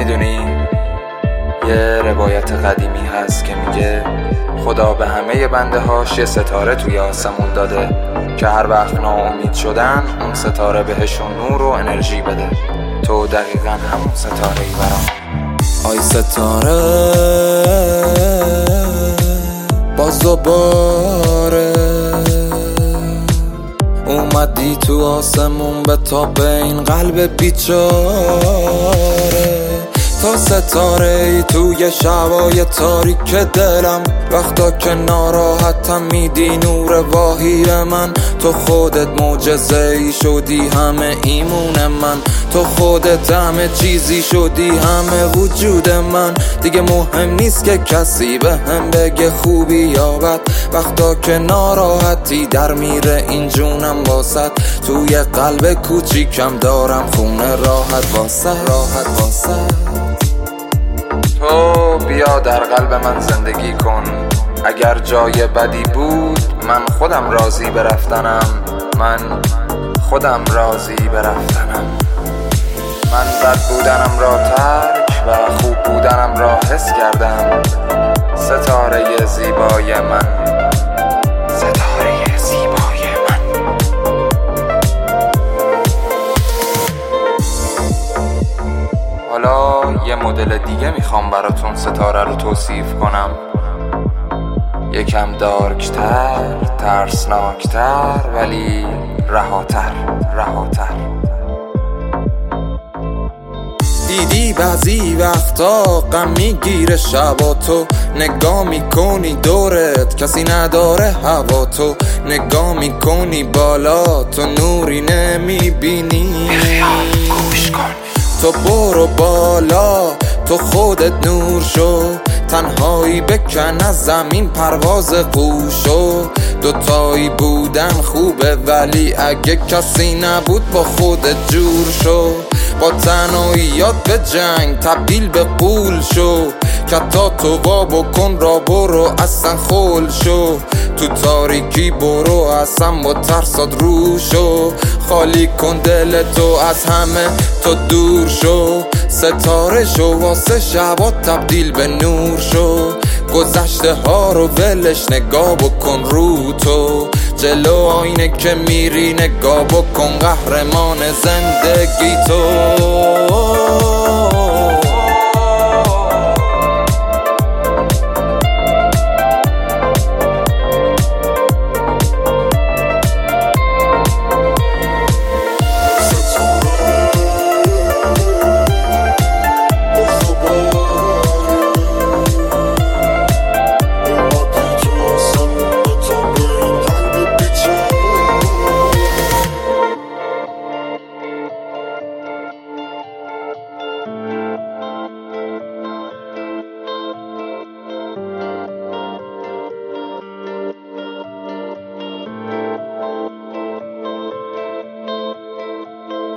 میدونی یه روایت قدیمی هست که میگه خدا به همه بنده هاش یه ستاره توی آسمون داده که هر وقت ناامید شدن اون ستاره بهشون نور و انرژی بده. تو دقیقا همون ستاره ای برام. آی ستاره باز دوباره اومدی تو آسمون به تاب این قلب بیچاره. تا ستاره ای توی شبای تاریک دلم، وقتا که ناراحتم میدی نور واهی من. تو خودت معجزه ای شدی همه ایمون من، تو خودت همه چیزی شدی همه وجود من. دیگه مهم نیست که کسی به هم بگه خوبی یا بد، وقتا که ناراحتی در میره این جونم واسد. توی قلب کوچیکم دارم خونه راحت واسد. تو بیا در قلب من زندگی کن، اگر جای بدی بود من خودم راضی برفتنم. من بد بودنم را ترک و خوب بودنم را حس کردم. ستاره زیبای من. حالا یه مدل دیگه میخوام براتون ستاره رو توصیف کنم، یکم دارکتر، ترسناکتر، ولی رهاتر. دیدی بعضی وقتا غم میگیره شبا، تو نگاه میکنی دورت کسی نداره هوا، تو نگاه میکنی بالا تو نوری نمیبینی. گوش کن. تو برو بالا تو خودت نور شو، تنهایی بکن از زمین پرواز قوشو. دوتایی بودن خوبه ولی اگه کسی نبود با خودت جور شو. با تنهاییات به جنگ تبدیل به قول شو، کتا تو وا بکن را برو اصلا خول شو. تو تاریکی برو اصلا با ترسات رو شو، خالی کن دل تو از همه تو دور شو. ستاره شو واسه شبا تبدیل به نور شو، گذشته ها رو ولش نگاه بکن رو تو. جلو آینه که میری نگاه بکن قهرمان زندگی تو.